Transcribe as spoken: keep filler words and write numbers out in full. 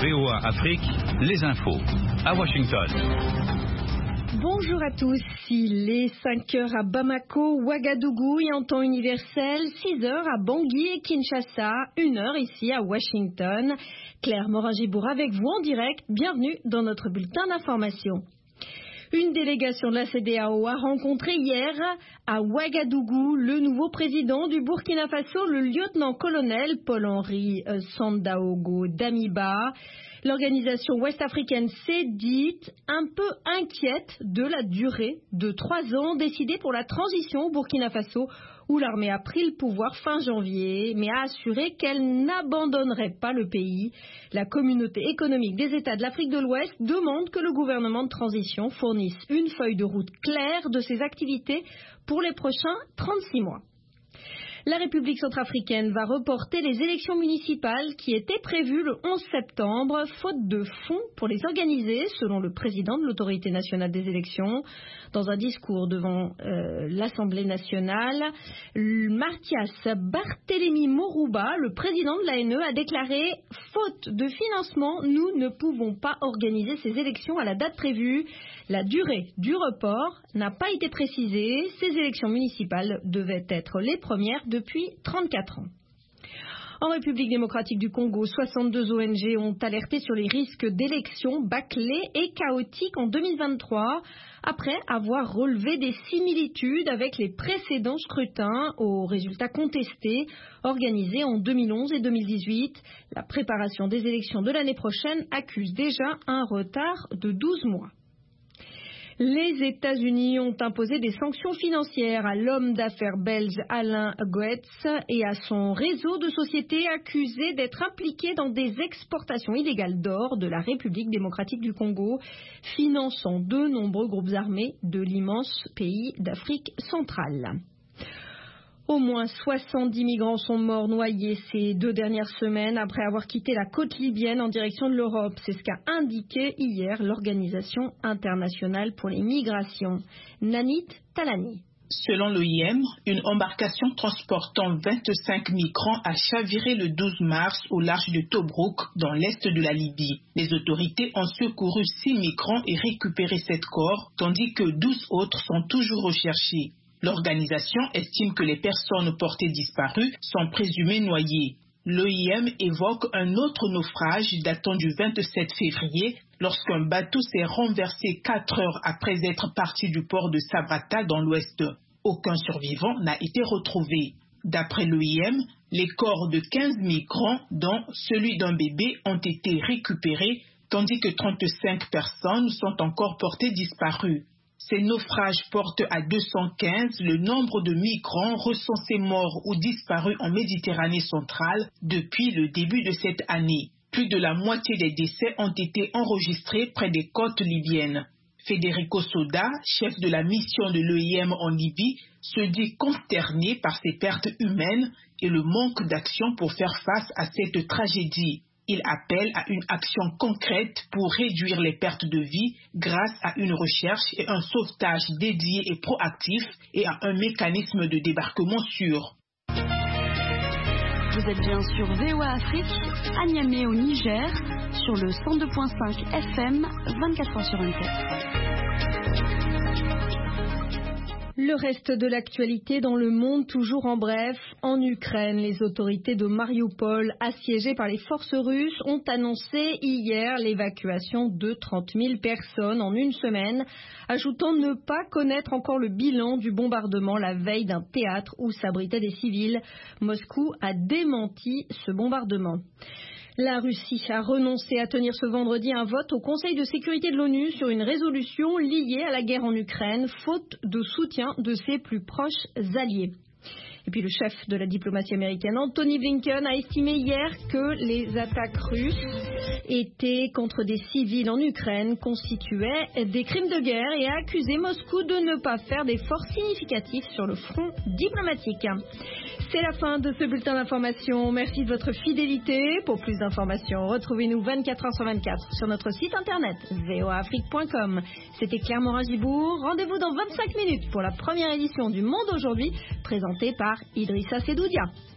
V O A Afrique, les infos, à Washington. Bonjour à tous, il est cinq heures à Bamako, Ouagadougou et en temps universel, six heures à Bangui et Kinshasa, une heure ici à Washington. Claire Morin-Gibour avec vous en direct, bienvenue dans notre bulletin d'information. Une délégation de la C D A O a rencontré hier à Ouagadougou le nouveau président du Burkina Faso, le lieutenant-colonel Paul-Henri Sandaogo Damiba. L'organisation ouest-africaine s'est dite un peu inquiète de la durée de trois ans décidée pour la transition au Burkina Faso, où l'armée a pris le pouvoir fin janvier, mais a assuré qu'elle n'abandonnerait pas le pays. La communauté économique des États de l'Afrique de l'Ouest demande que le gouvernement de transition fournisse une feuille de route claire de ses activités pour les prochains trente-six mois. La République centrafricaine va reporter les élections municipales qui étaient prévues le onze septembre, faute de fonds pour les organiser, selon le président de l'autorité nationale des élections. Dans un discours devant euh, l'Assemblée nationale, Mathias Barthélémy Morouba, le président de l'A N E, a déclaré « Faute de financement, nous ne pouvons pas organiser ces élections à la date prévue ». La durée du report n'a pas été précisée. Ces élections municipales devaient être les premières depuis trente-quatre ans. En République démocratique du Congo, soixante-deux O N G ont alerté sur les risques d'élections bâclées et chaotiques en deux mille vingt-trois, après avoir relevé des similitudes avec les précédents scrutins aux résultats contestés organisés en deux mille onze et deux mille dix-huit. La préparation des élections de l'année prochaine accuse déjà un retard de douze mois. Les États-Unis ont imposé des sanctions financières à l'homme d'affaires belge Alain Goetz et à son réseau de sociétés accusés d'être impliqués dans des exportations illégales d'or de la République démocratique du Congo, finançant de nombreux groupes armés de l'immense pays d'Afrique centrale. Au moins soixante-dix migrants sont morts noyés ces deux dernières semaines après avoir quitté la côte libyenne en direction de l'Europe. C'est ce qu'a indiqué hier l'Organisation internationale pour les migrations. Nanit Talani. Selon l'O I M, une embarcation transportant vingt-cinq migrants a chaviré le douze mars au large de Tobrouk, dans l'est de la Libye. Les autorités ont secouru six migrants et récupéré sept corps, tandis que douze autres sont toujours recherchés. L'organisation estime que les personnes portées disparues sont présumées noyées. L'O I M évoque un autre naufrage datant du vingt-sept février, lorsqu'un bateau s'est renversé quatre heures après être parti du port de Sabratha dans l'ouest. Aucun survivant n'a été retrouvé. D'après l'O I M, les corps de quinze migrants, dont celui d'un bébé, ont été récupérés, tandis que trente-cinq personnes sont encore portées disparues. Ces naufrages portent à deux cent quinze le nombre de migrants recensés morts ou disparus en Méditerranée centrale depuis le début de cette année. Plus de la moitié des décès ont été enregistrés près des côtes libyennes. Federico Soda, chef de la mission de l'O I M en Libye, se dit consterné par ces pertes humaines et le manque d'action pour faire face à cette tragédie. Il appelle à une action concrète pour réduire les pertes de vie grâce à une recherche et un sauvetage dédié et proactif et à un mécanisme de débarquement sûr. Vous êtes bien sur V O A Afrique, à Niamey au Niger, sur le cent deux virgule cinq F M, vingt-quatre heures sur vingt-quatre. Le reste de l'actualité dans le monde, toujours en bref. En Ukraine, les autorités de Mariupol, assiégées par les forces russes, ont annoncé hier l'évacuation de trente mille personnes en une semaine, ajoutant ne pas connaître encore le bilan du bombardement la veille d'un théâtre où s'abritaient des civils. Moscou a démenti ce bombardement. La Russie a renoncé à tenir ce vendredi un vote au Conseil de sécurité de l'ONU sur une résolution liée à la guerre en Ukraine, faute de soutien de ses plus proches alliés. Et puis le chef de la diplomatie américaine, Antony Blinken, a estimé hier que les attaques russes étaient contre des civils en Ukraine constituaient des crimes de guerre et a accusé Moscou de ne pas faire d'efforts significatifs sur le front diplomatique. C'est la fin de ce bulletin d'information. Merci de votre fidélité. Pour plus d'informations, retrouvez-nous vingt-quatre heures sur vingt-quatre sur notre site internet v o a afrique point com. C'était Claire Morin-Gibour. Rendez-vous dans vingt-cinq minutes pour la première édition du Monde aujourd'hui, présentée par Idrissa Sedoudia.